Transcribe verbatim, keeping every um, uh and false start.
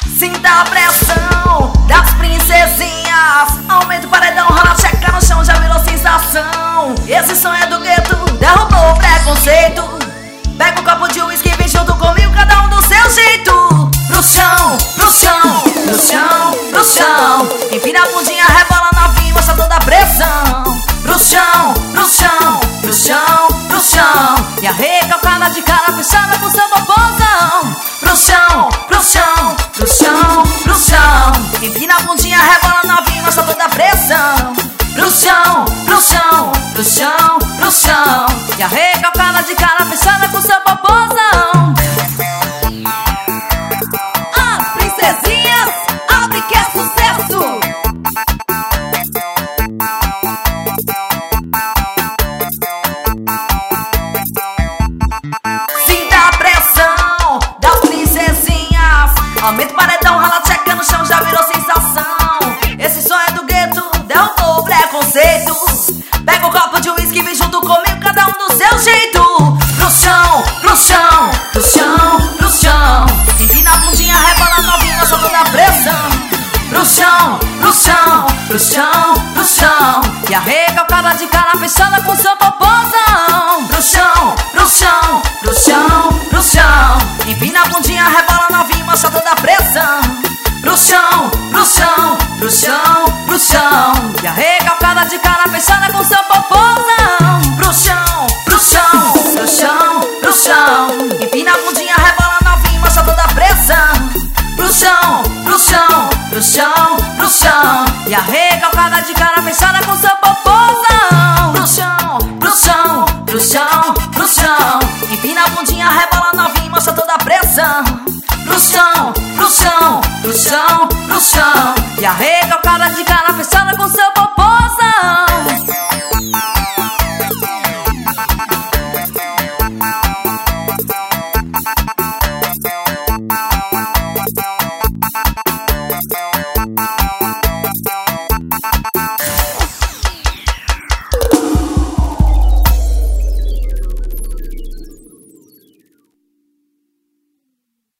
Sinta a pressão das princesinhas. Aumenta o paredão, rola, checa no chão, já virou sensação. Esse som é do gueto, derrubou o preconceito. Pega um copo de uísque e vem junto comigo, cada um do seu jeito. Pro chão, pro chão, pro chão, pro chão. Empina a bundinha, rebola novinho, mostra toda a pressão. Pro chão, pro chão, pro chão, pro chão. E a recalcada de cara fechada com seu popozão. Pro chão, pro chão, pro chão, pro chão. Empina a bundinha, rebola novinho, mostra toda a pressão. Pro chão, pro chão, pro chão, pro chão. E a recalcada de cara fechada com seu popozão. As princesinhas, abre que é sucesso. Sinta a pressão das princesinhas. Aumenta o paredão, rala, checa no chão, já virou sensação. Esse som é do gueto, derrubou o preconceito. Pega um copo de uísque e vem junto comigo, cada um do seu jeito. Pro chão, pro chão, pro chão, pro chão. Empina a bundinha, rebola novinha, mostra toda a pressão. Pro chão, pro chão, pro chão, pro chão. E a recalcada de cara fechada com seu popozão. Pro chão, pro chão, pro chão, pro chão. Empina a bundinha, rebola novinha, mostra toda a pressão. Pro chão, pro chão, pro chão, pro chão. E a recalcada de cara fechada com seu popozão. Pro chão, pro chão, pro chão, pro chão. Empina a bundinha, rebola novinha, mostra toda a pressão. Pro chão, pro chão, pro chão, pro chão. E a recalcada de cara fechada com seu popozão. Pro chão, pro chão, pro chão, pro chão. Empina a bundinha, rebola novinha, mostra toda a pressão. Pro chão, pro chão, pro chão, pro chão. E a recalcada de cara fechada com seu popozão.